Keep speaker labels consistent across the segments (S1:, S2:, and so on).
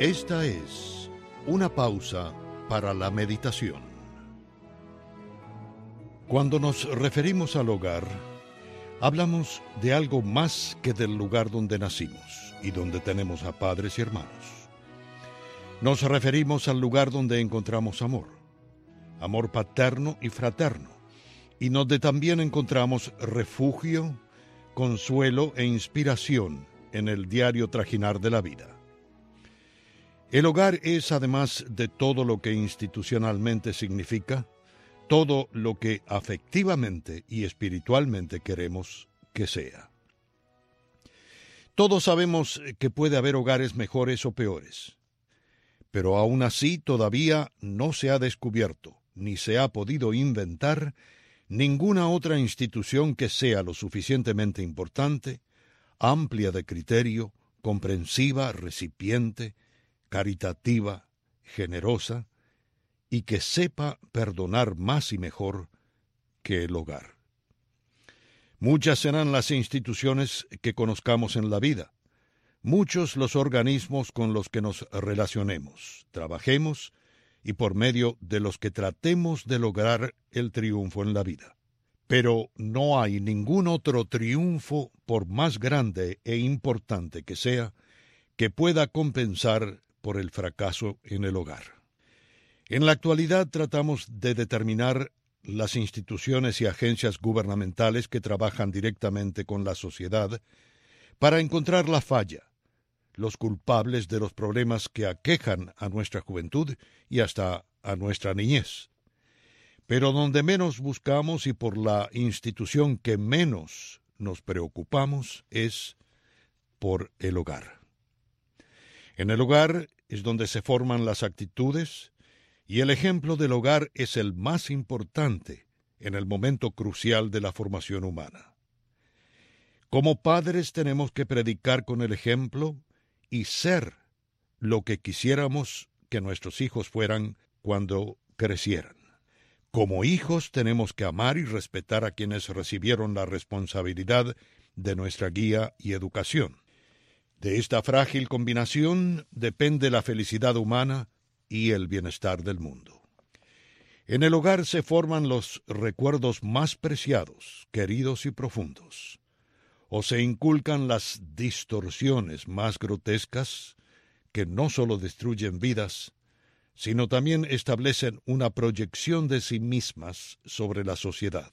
S1: Esta es una pausa para la meditación. Cuando nos referimos al hogar, hablamos de algo más que del lugar donde nacimos y donde tenemos a padres y hermanos. Nos referimos al lugar donde encontramos amor paterno y fraterno, y donde también encontramos refugio, consuelo e inspiración en el diario trajinar de la vida. El hogar es, además de todo lo que institucionalmente significa, todo lo que afectivamente y espiritualmente queremos que sea. Todos sabemos que puede haber hogares mejores o peores, pero aún así todavía no se ha descubierto, ni se ha podido inventar ninguna otra institución que sea lo suficientemente importante, amplia de criterio, comprensiva, recipiente, caritativa, generosa, y que sepa perdonar más y mejor que el hogar. Muchas serán las instituciones que conozcamos en la vida, muchos los organismos con los que nos relacionemos, trabajemos y por medio de los que tratemos de lograr el triunfo en la vida. Pero no hay ningún otro triunfo, por más grande e importante que sea, que pueda compensar por el fracaso en el hogar. En la actualidad tratamos de determinar las instituciones y agencias gubernamentales que trabajan directamente con la sociedad para encontrar la falla, los culpables de los problemas que aquejan a nuestra juventud y hasta a nuestra niñez. Pero donde menos buscamos y por la institución que menos nos preocupamos es por el hogar. En el hogar es donde se forman las actitudes, y el ejemplo del hogar es el más importante en el momento crucial de la formación humana. Como padres tenemos que predicar con el ejemplo y ser lo que quisiéramos que nuestros hijos fueran cuando crecieran. Como hijos tenemos que amar y respetar a quienes recibieron la responsabilidad de nuestra guía y educación. De esta frágil combinación depende la felicidad humana y el bienestar del mundo. En el hogar se forman los recuerdos más preciados, queridos y profundos, o se inculcan las distorsiones más grotescas que no solo destruyen vidas, sino también establecen una proyección de sí mismas sobre la sociedad.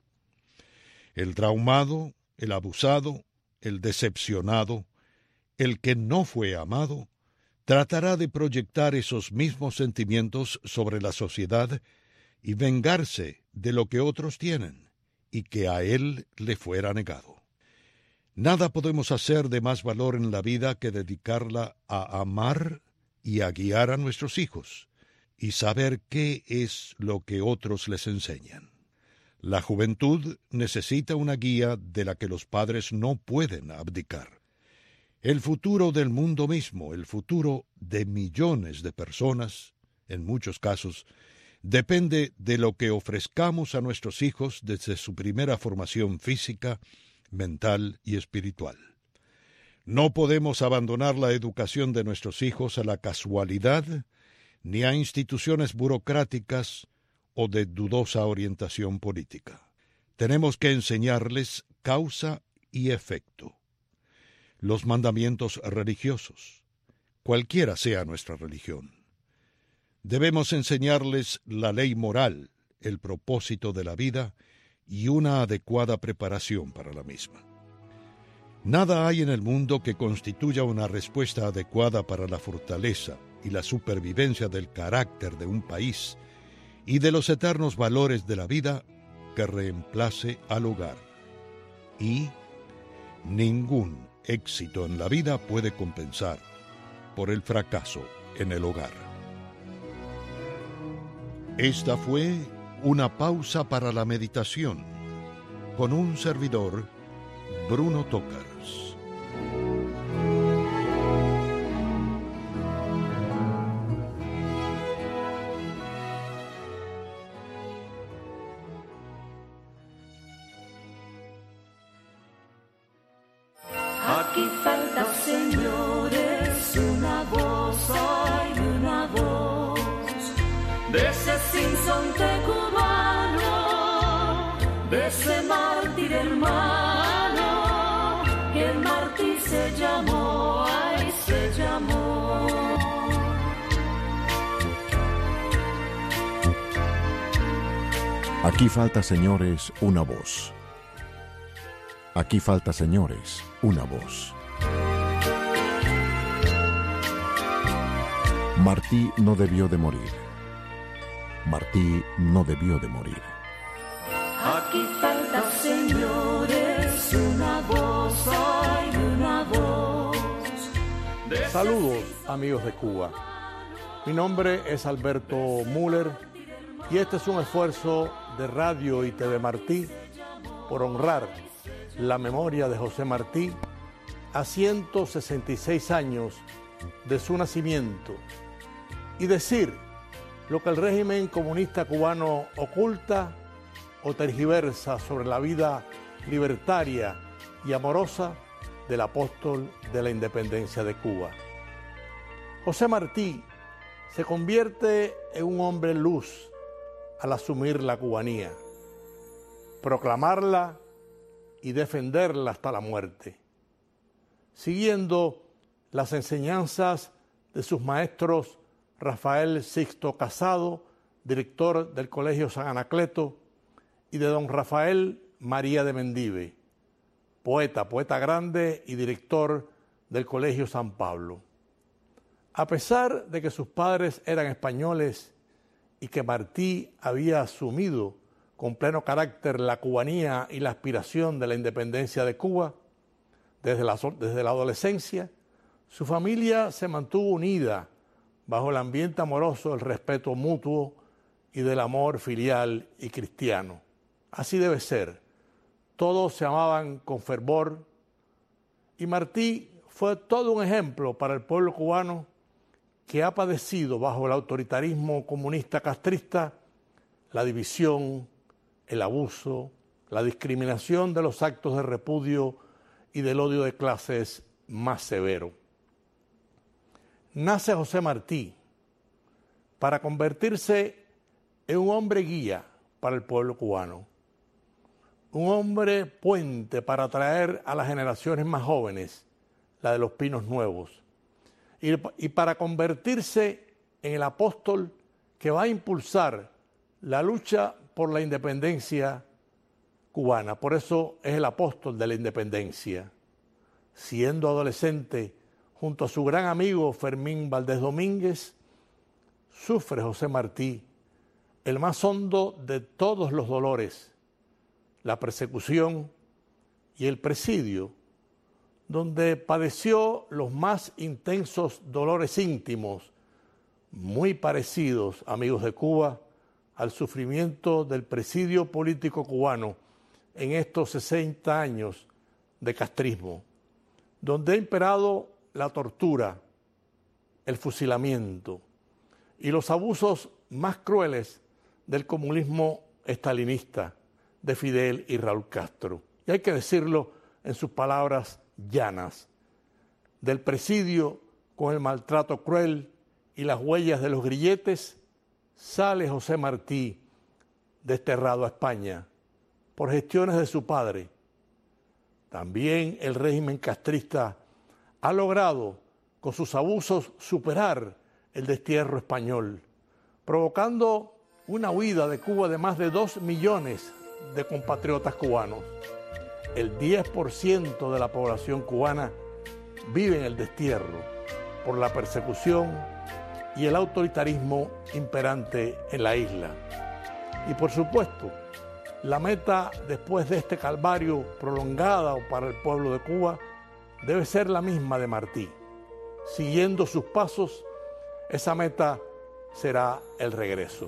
S1: El traumado, el abusado, el decepcionado, el que no fue amado, tratará de proyectar esos mismos sentimientos sobre la sociedad y vengarse de lo que otros tienen y que a él le fuera negado. Nada podemos hacer de más valor en la vida que dedicarla a amar y a guiar a nuestros hijos y saber qué es lo que otros les enseñan. La juventud necesita una guía de la que los padres no pueden abdicar. El futuro del mundo mismo, el futuro de millones de personas, en muchos casos, depende de lo que ofrezcamos a nuestros hijos desde su primera formación física, mental y espiritual. No podemos abandonar la educación de nuestros hijos a la casualidad, ni a instituciones burocráticas o de dudosa orientación política. Tenemos que enseñarles causa y efecto. Los mandamientos religiosos, cualquiera sea nuestra religión. Debemos enseñarles la ley moral, el propósito de la vida y una adecuada preparación para la misma. Nada hay en el mundo que constituya una respuesta adecuada para la fortaleza y la supervivencia del carácter de un país y de los eternos valores de la vida que reemplace al hogar. Y ningún éxito en la vida puede compensar por el fracaso en el hogar. Esta fue una pausa para la meditación con un servidor, Bruno Tokars.
S2: Aquí falta, señores, una voz. Aquí falta, señores, una voz. Aquí falta, señores, una voz. Martí no debió de morir. Martí no debió de morir.
S3: Aquí falta, señores, una voz, hay una voz.
S4: Saludos, amigos de Cuba. Mi nombre es Alberto Müller y este es un esfuerzo de Radio y TV Martí por honrar la memoria de José Martí a 166 años de su nacimiento y decir lo que el régimen comunista cubano oculta o tergiversa sobre la vida libertaria y amorosa del apóstol de la independencia de Cuba. José Martí se convierte en un hombre luz al asumir la cubanía, proclamarla y defenderla hasta la muerte, siguiendo las enseñanzas de sus maestros Rafael Sixto Casado, director del Colegio San Anacleto, y de don Rafael María de Mendive, poeta grande y director del Colegio San Pablo. A pesar de que sus padres eran españoles y que Martí había asumido con pleno carácter la cubanía y la aspiración de la independencia de Cuba, desde la adolescencia, su familia se mantuvo unida bajo el ambiente amoroso del respeto mutuo y del amor filial y cristiano. Así debe ser. Todos se amaban con fervor y Martí fue todo un ejemplo para el pueblo cubano que ha padecido bajo el autoritarismo comunista castrista la división, el abuso, la discriminación de los actos de repudio y del odio de clases más severo. Nace José Martí para convertirse en un hombre guía para el pueblo cubano, un hombre puente para atraer a las generaciones más jóvenes, la de los pinos nuevos, y para convertirse en el apóstol que va a impulsar la lucha por la independencia cubana. Por eso es el apóstol de la independencia. Siendo adolescente, junto a su gran amigo Fermín Valdés Domínguez, sufre José Martí el más hondo de todos los dolores, la persecución y el presidio, donde padeció los más intensos dolores íntimos, muy parecidos, amigos de Cuba, al sufrimiento del presidio político cubano en estos 60 años de castrismo, donde ha imperado la tortura, el fusilamiento y los abusos más crueles del comunismo estalinista de Fidel y Raúl Castro. Y hay que decirlo en sus palabras llanas, del presidio con el maltrato cruel y las huellas de los grilletes, sale José Martí desterrado a España por gestiones de su padre. También el régimen castrista ha logrado con sus abusos superar el destierro español, provocando una huida de Cuba de más de 2 millones de compatriotas cubanos. El 10% de la población cubana vive en el destierro por la persecución y el autoritarismo imperante en la isla. Y por supuesto, la meta después de este calvario prolongado para el pueblo de Cuba debe ser la misma de Martí. Siguiendo sus pasos, esa meta será el regreso.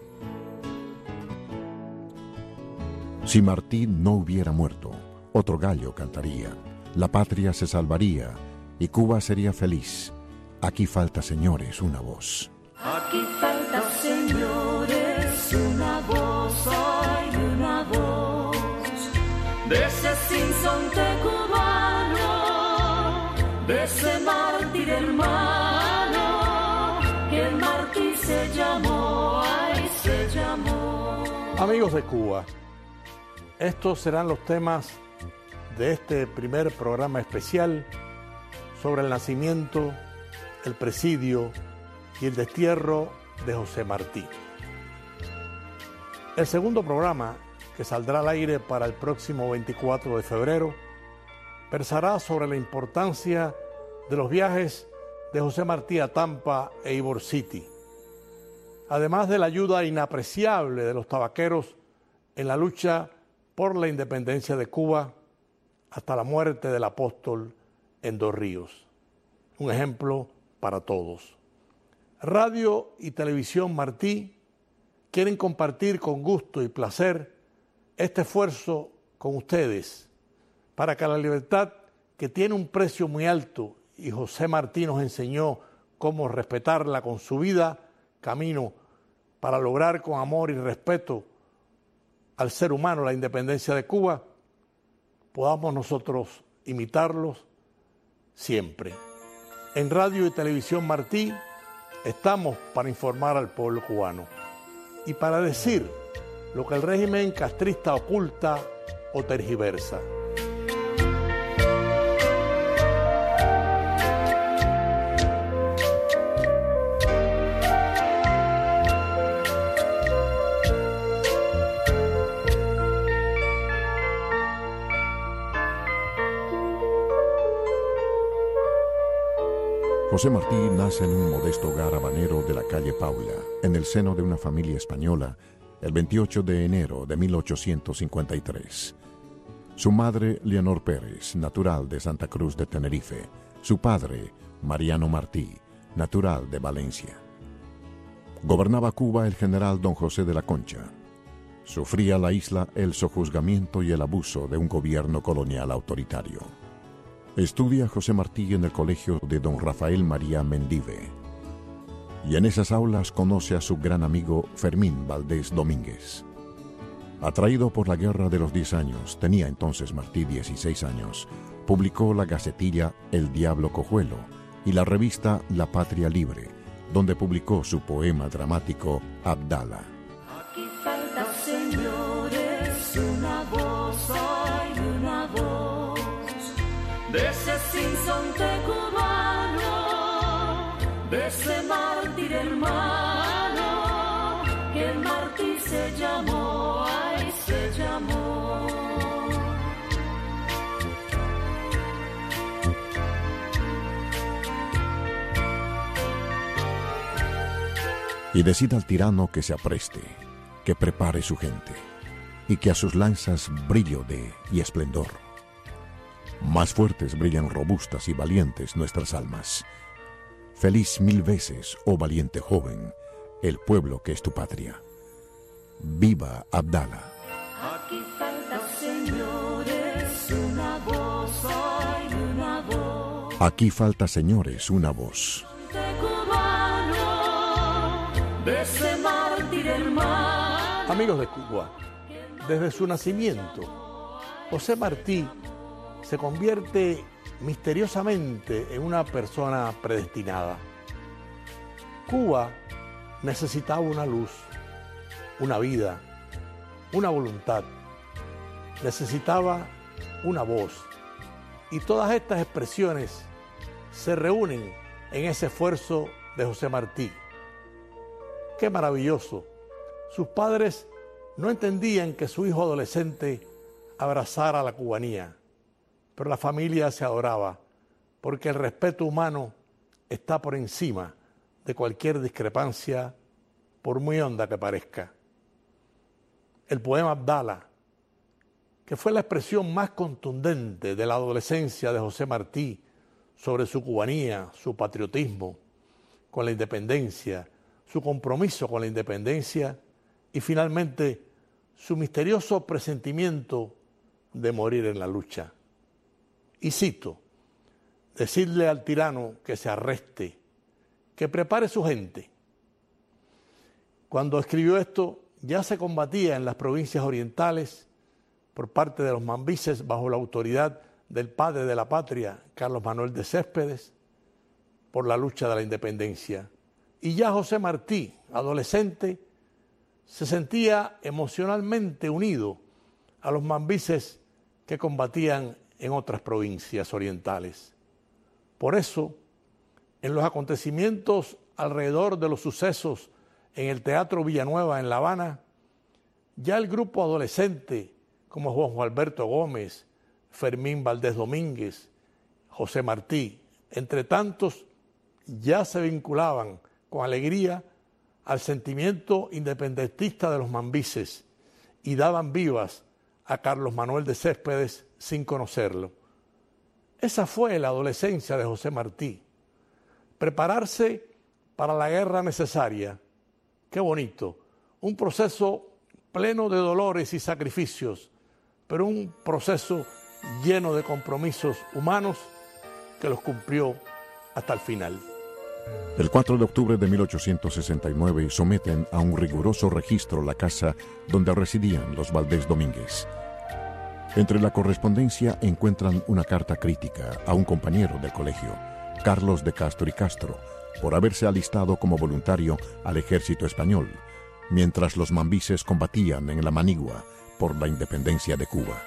S2: Si Martí no hubiera muerto, otro gallo cantaría, la patria se salvaría y Cuba sería feliz. Aquí falta, señores, una voz.
S3: Aquí falta, señores, una voz, hay una voz de ese sinsonte cubano, de ese mártir hermano, que el Martí se llamó, ay, se llamó.
S4: Amigos de Cuba, estos serán los temas de este primer programa especial sobre el nacimiento, el presidio y el destierro de José Martí. El segundo programa, que saldrá al aire para el próximo 24 de febrero, versará sobre la importancia de los viajes de José Martí a Tampa e Ybor City, además de la ayuda inapreciable de los tabaqueros en la lucha por la independencia de Cuba hasta la muerte del apóstol en Dos Ríos. Un ejemplo para todos. Radio y Televisión Martí quieren compartir con gusto y placer este esfuerzo con ustedes para que la libertad, que tiene un precio muy alto, y José Martí nos enseñó cómo respetarla con su vida, camino para lograr con amor y respeto al ser humano la independencia de Cuba, podamos nosotros imitarlos siempre. En Radio y Televisión Martí estamos para informar al pueblo cubano y para decir lo que el régimen castrista oculta o tergiversa.
S2: José Martí nace en un modesto hogar habanero de la calle Paula, en el seno de una familia española, el 28 de enero de 1853. Su madre, Leonor Pérez, natural de Santa Cruz de Tenerife. Su padre, Mariano Martí, natural de Valencia. Gobernaba Cuba el general don José de la Concha. Sufría la isla el sojuzgamiento y el abuso de un gobierno colonial autoritario. Estudia José Martí en el colegio de don Rafael María Mendive. Y en esas aulas conoce a su gran amigo Fermín Valdés Domínguez. Atraído por la Guerra de los 10 años, tenía entonces Martí 16 años, publicó la gacetilla El Diablo Cojuelo y la revista La Patria Libre, donde publicó su poema dramático Abdala.
S3: Aquí falta, señores, una voz, hay una voz de ese sinsonte cubano, de ese mártir hermano, que el Martí se llamó, ay, se llamó.
S2: Y decida al tirano que se apreste, que prepare su gente, y que a sus lanzas brillo dé y esplendor. Más fuertes brillan robustas y valientes nuestras almas. Feliz 1000 veces, oh valiente joven, el pueblo que es tu patria. ¡Viva Abdala!
S3: Aquí falta, señores, una voz, hay una voz
S2: Aquí falta, señores, una voz.
S3: de cubano, de ese mártir hermano.
S4: Amigos de Cuba, desde su nacimiento, José Martí se convierte misteriosamente en una persona predestinada. Cuba necesitaba una luz, una vida, una voluntad. Necesitaba una voz. Y todas estas expresiones se reúnen en ese esfuerzo de José Martí. ¡Qué maravilloso! Sus padres no entendían que su hijo adolescente abrazara la cubanía, pero la familia se adoraba, porque el respeto humano está por encima de cualquier discrepancia, por muy honda que parezca. El poema Abdala, que fue la expresión más contundente de la adolescencia de José Martí sobre su cubanía, su patriotismo con la independencia, su compromiso con la independencia y finalmente su misterioso presentimiento de morir en la lucha. Y cito: decirle al tirano que se arreste, que prepare su gente. Cuando escribió esto, ya se combatía en las provincias orientales por parte de los mambises bajo la autoridad del padre de la patria, Carlos Manuel de Céspedes, por la lucha de la independencia. Y ya José Martí, adolescente, se sentía emocionalmente unido a los mambises que combatían en otras provincias orientales. Por eso, en los acontecimientos alrededor de los sucesos en el Teatro Villanueva en La Habana, Ya el grupo adolescente, como Juan Alberto Gómez, Fermín Valdés Domínguez, José Martí, entre tantos, ya se vinculaban con alegría al sentimiento independentista de los mambises y daban vivas a Carlos Manuel de Céspedes sin conocerlo. Esa fue la adolescencia de José Martí. Prepararse para la guerra necesaria. Qué bonito. Un proceso pleno de dolores y sacrificios, pero un proceso lleno de compromisos humanos que los cumplió hasta el final.
S2: El 4 de octubre de 1869 someten a un riguroso registro la casa donde residían los Valdés Domínguez. Entre la correspondencia encuentran una carta crítica a un compañero del colegio, Carlos de Castro y Castro, por haberse alistado como voluntario al ejército español, mientras los mambises combatían en la Manigua por la independencia de Cuba.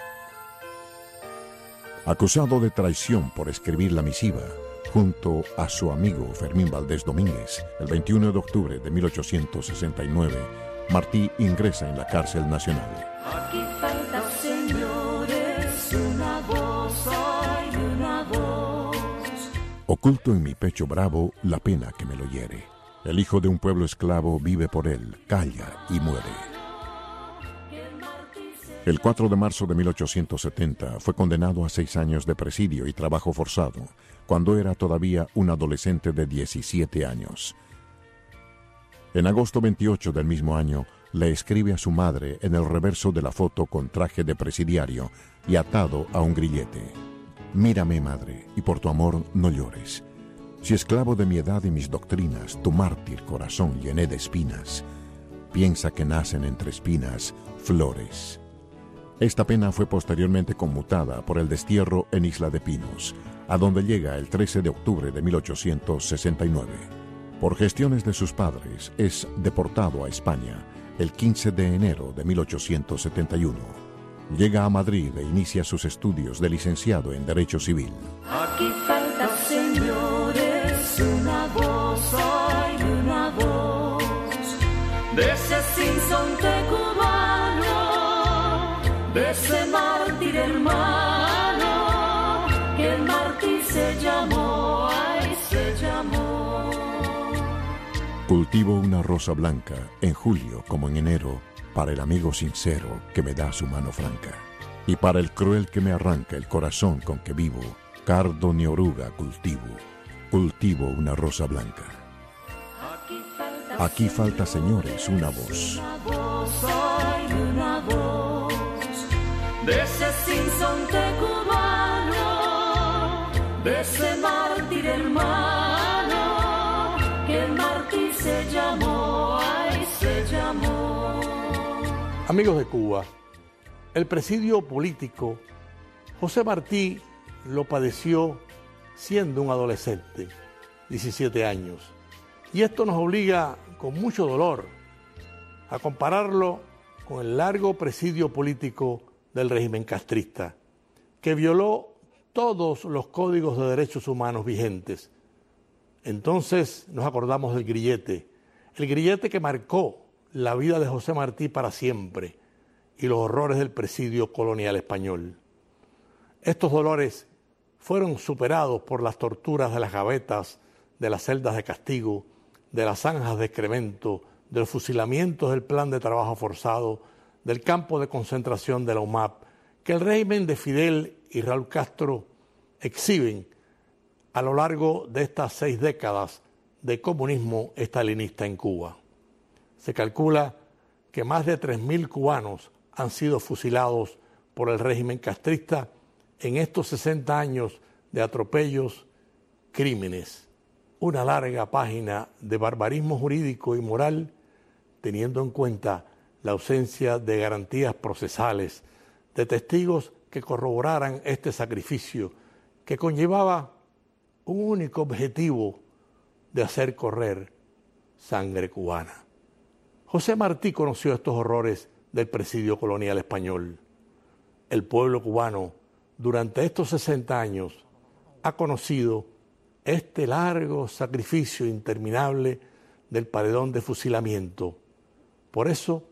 S2: Acusado de traición por escribir la misiva, junto a su amigo Fermín Valdés Domínguez, el 21 de octubre de 1869, Martí ingresa en la cárcel nacional.
S3: Aquí falta, señores, una voz, hay una voz.
S2: Oculto en mi pecho bravo la pena que me lo hiere. El hijo de un pueblo esclavo vive por él, calla y muere. El 4 de marzo de 1870 fue condenado a 6 años de presidio y trabajo forzado, cuando era todavía un adolescente de 17 años. En agosto 28 del mismo año, le escribe a su madre en el reverso de la foto con traje de presidiario y atado a un grillete: «Mírame, madre, y por tu amor no llores. Si esclavo de mi edad y mis doctrinas, tu mártir corazón llené de espinas, piensa que nacen entre espinas flores». Esta pena fue posteriormente conmutada por el destierro en Isla de Pinos, a donde llega el 13 de octubre de 1869. Por gestiones de sus padres, es deportado a España el 15 de enero de 1871. Llega a Madrid e inicia sus estudios de licenciado en Derecho Civil.
S3: Aquí falta, señores, una voz, hay una voz de ese sinsonte cubano, de ese mártir hermano, que el mártir se llamó, ay, se llamó.
S2: Cultivo una rosa blanca en julio como en enero, para el amigo sincero que me da su mano franca, y para el cruel que me arranca el corazón con que vivo, cardo ni oruga cultivo una rosa blanca. Aquí falta, señores, una voz.
S3: Una voz, hay una voz de ese sinsonte cubano, de ese mártir hermano, que el mártir se llamó, ay, se llamó.
S4: Amigos de Cuba, el presidio político José Martí lo padeció siendo un adolescente, 17 años. Y esto nos obliga con mucho dolor a compararlo con el largo presidio político del régimen castrista, que violó todos los códigos de derechos humanos vigentes. Entonces nos acordamos del grillete, el grillete que marcó la vida de José Martí para siempre y los horrores del presidio colonial español. Estos dolores fueron superados por las torturas de las gavetas, de las celdas de castigo, de las zanjas de excremento, de los fusilamientos del plan de trabajo forzado, del campo de concentración de la UMAP, que el régimen de Fidel y Raúl Castro exhiben a lo largo de estas 6 décadas de comunismo estalinista en Cuba. Se calcula que más de 3.000 cubanos han sido fusilados por el régimen castrista en estos 60 años de atropellos, crímenes. Una larga página de barbarismo jurídico y moral, teniendo en cuenta la ausencia de garantías procesales, de testigos que corroboraran este sacrificio, que conllevaba un único objetivo de hacer correr sangre cubana. José Martí conoció estos horrores del presidio colonial español. El pueblo cubano, durante estos 60 años, ha conocido este largo sacrificio interminable del paredón de fusilamiento. Por eso,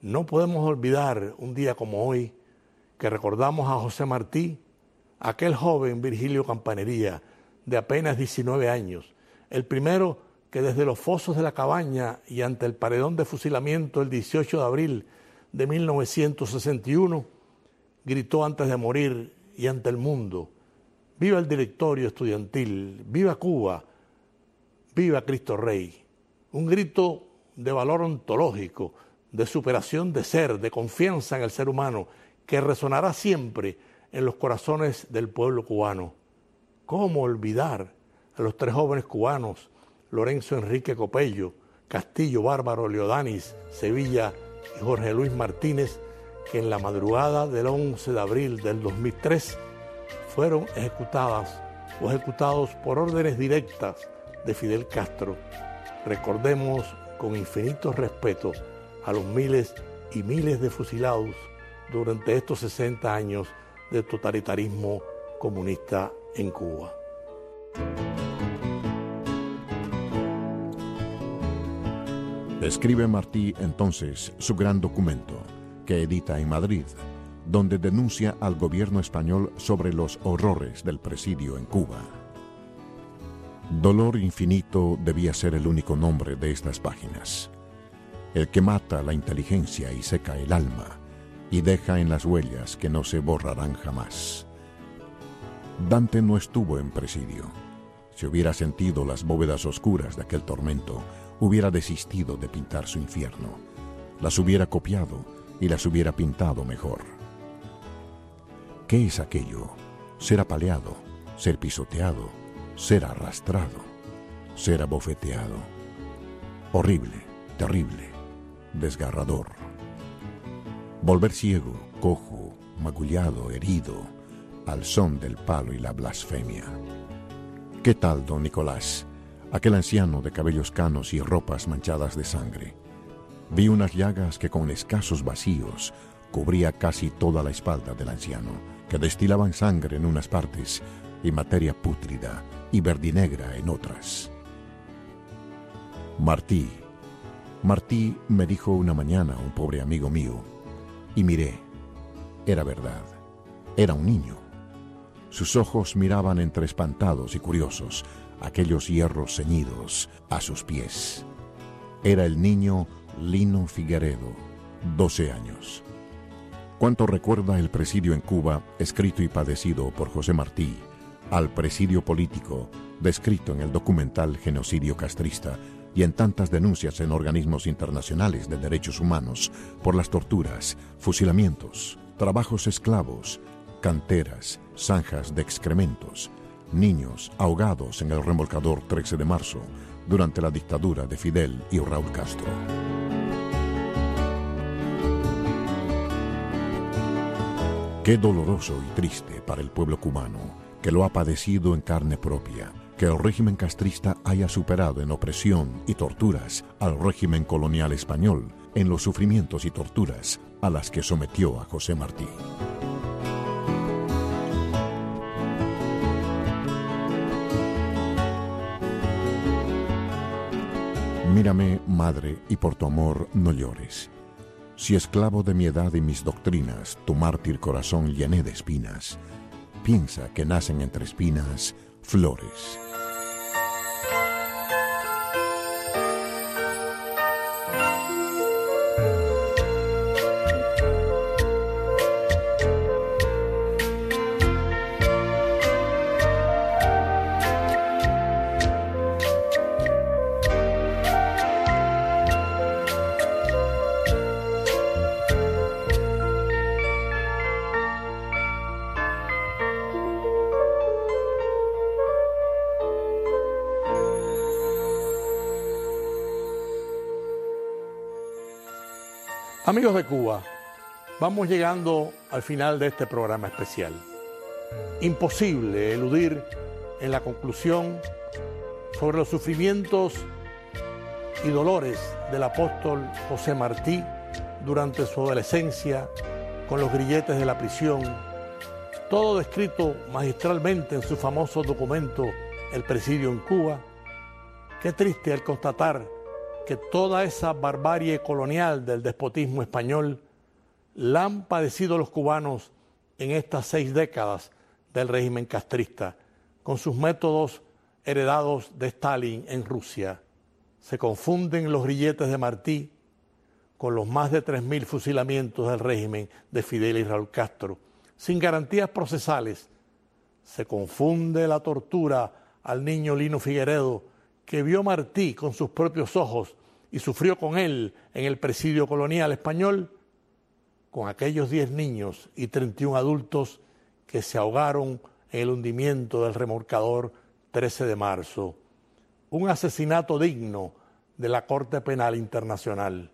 S4: No podemos olvidar un día como hoy que recordamos a José Martí, aquel joven Virgilio Campanería de apenas 19 años, el primero que desde los fosos de la Cabaña y ante el paredón de fusilamiento el 18 de abril de 1961, gritó antes de morir y ante el mundo: ¡viva el directorio estudiantil! ¡Viva Cuba! ¡Viva Cristo Rey! Un grito de valor ontológico, de superación de ser, de confianza en el ser humano, que resonará siempre en los corazones del pueblo cubano. ¿Cómo olvidar a los tres jóvenes cubanos, Lorenzo Enrique Copello, Castillo Bárbaro Leodanis, Sevilla y Jorge Luis Martínez, que en la madrugada del 11 de abril del 2003 fueron ejecutados por órdenes directas de Fidel Castro? Recordemos con infinito respeto a los miles y miles de fusilados durante estos 60 años de totalitarismo comunista en Cuba.
S2: Escribe Martí entonces su gran documento, que edita en Madrid, donde denuncia al gobierno español sobre los horrores del presidio en Cuba. Dolor infinito debía ser el único nombre de estas páginas. El que mata la inteligencia y seca el alma, y deja en las huellas que no se borrarán jamás. Dante no estuvo en presidio. Si hubiera sentido las bóvedas oscuras de aquel tormento, hubiera desistido de pintar su infierno. Las hubiera copiado y las hubiera pintado mejor. ¿Qué es aquello? Ser apaleado, ser pisoteado, ser arrastrado, ser abofeteado. Horrible, terrible, desgarrador. Volver ciego, cojo, magullado, herido, al son del palo y la blasfemia. ¿Qué tal, don Nicolás? Aquel anciano de cabellos canos y ropas manchadas de sangre. Vi unas llagas que con escasos vacíos cubría casi toda la espalda del anciano, que destilaban sangre en unas partes y materia pútrida y verdinegra en otras. Martí, me dijo una mañana un pobre amigo mío, y miré. Era verdad, era un niño. Sus ojos miraban entre espantados y curiosos aquellos hierros ceñidos a sus pies. Era el niño Lino Figueredo, 12 años. ¿Cuánto recuerda el presidio en Cuba, escrito y padecido por José Martí, al presidio político, descrito en el documental Genocidio Castrista y en tantas denuncias en organismos internacionales de derechos humanos por las torturas, fusilamientos, trabajos esclavos, canteras, zanjas de excrementos, niños ahogados en el remolcador 13 de marzo durante la dictadura de Fidel y Raúl Castro? Qué doloroso y triste para el pueblo cubano, que lo ha padecido en carne propia, que el régimen castrista haya superado en opresión y torturas al régimen colonial español en los sufrimientos y torturas a las que sometió a José Martí. Mírame, madre, y por tu amor no llores. Si esclavo de mi edad y mis doctrinas, tu mártir corazón llené de espinas, piensa que nacen entre espinas flores.
S4: Amigos de Cuba, vamos llegando al final de este programa especial. Imposible eludir en la conclusión sobre los sufrimientos y dolores del apóstol José Martí durante su adolescencia con los grilletes de la prisión, todo descrito magistralmente en su famoso documento El presidio en Cuba. Qué triste al constatar que toda esa barbarie colonial del despotismo español la han padecido los cubanos en estas 6 décadas del régimen castrista, con sus métodos heredados de Stalin en Rusia. Se confunden los grilletes de Martí con los más de 3.000 fusilamientos del régimen de Fidel y Raúl Castro, sin garantías procesales. Se confunde la tortura al niño Lino Figueredo, que vio Martí con sus propios ojos y sufrió con él en el presidio colonial español, con aquellos 10 niños y 31 adultos que se ahogaron en el hundimiento del remolcador 13 de marzo. Un asesinato digno de la Corte Penal Internacional.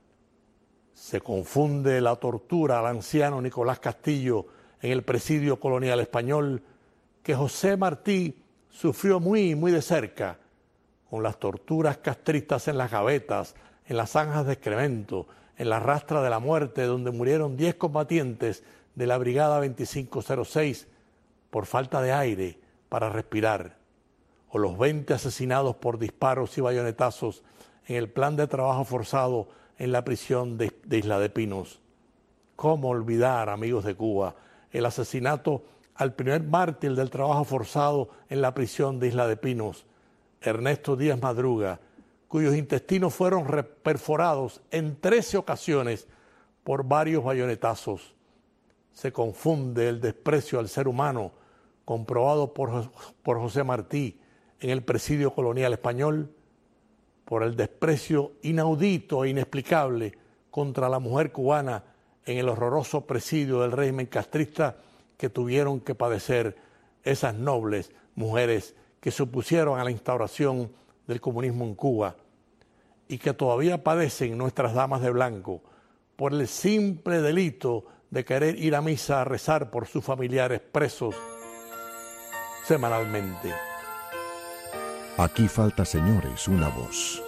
S4: Se confunde la tortura al anciano Nicolás Castillo en el presidio colonial español, que José Martí sufrió muy de cerca, con las torturas castristas en las gavetas, en las zanjas de excremento, en la rastra de la muerte, donde murieron 10 combatientes de la Brigada 2506 por falta de aire para respirar, o los 20 asesinados por disparos y bayonetazos en el plan de trabajo forzado en la prisión de Isla de Pinos. ¿Cómo olvidar, amigos de Cuba, el asesinato al primer mártir del trabajo forzado en la prisión de Isla de Pinos, Ernesto Díaz Madruga, cuyos intestinos fueron perforados en 13 ocasiones por varios bayonetazos? Se confunde el desprecio al ser humano comprobado por José Martí en el presidio colonial español, por el desprecio inaudito e inexplicable contra la mujer cubana en el horroroso presidio del régimen castrista que tuvieron que padecer esas nobles mujeres que se opusieron a la instauración del comunismo en Cuba y que todavía padecen nuestras damas de blanco por el simple delito de querer ir a misa a rezar por sus familiares presos semanalmente.
S2: Aquí falta, señores, una voz.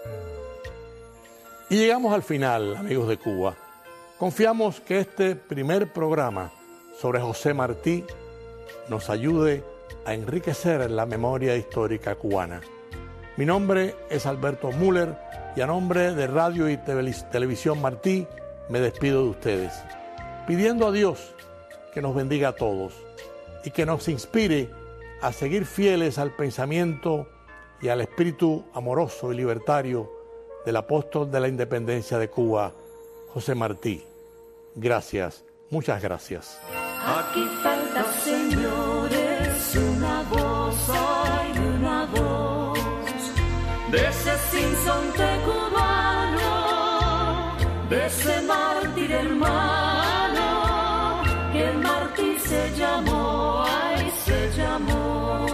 S4: Y llegamos al final, amigos de Cuba. Confiamos que este primer programa sobre José Martí nos ayude a enriquecer la memoria histórica cubana. Mi nombre es Alberto Müller y a nombre de Radio y Televisión Martí me despido de ustedes, pidiendo a Dios que nos bendiga a todos y que nos inspire a seguir fieles al pensamiento y al espíritu amoroso y libertario del apóstol de la independencia de Cuba, José Martí. Gracias, muchas gracias.
S3: Aquí falta, señores, una voz, hay una voz de ese sinsonte cubano, de ese mártir hermano, que el mártir se llamó, ay, se llamó.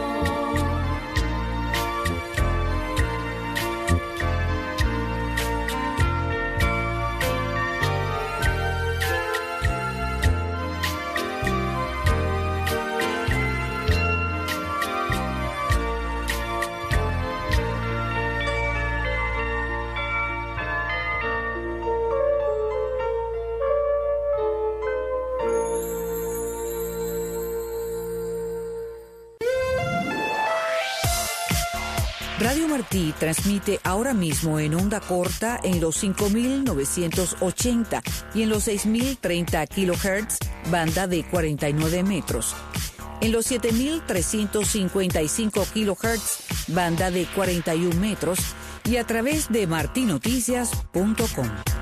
S5: Radio Martí transmite ahora mismo en onda corta en los 5.980 y en los 6.030 kHz, banda de 49 metros. En los 7.355 kHz, banda de 41 metros y a través de martinoticias.com.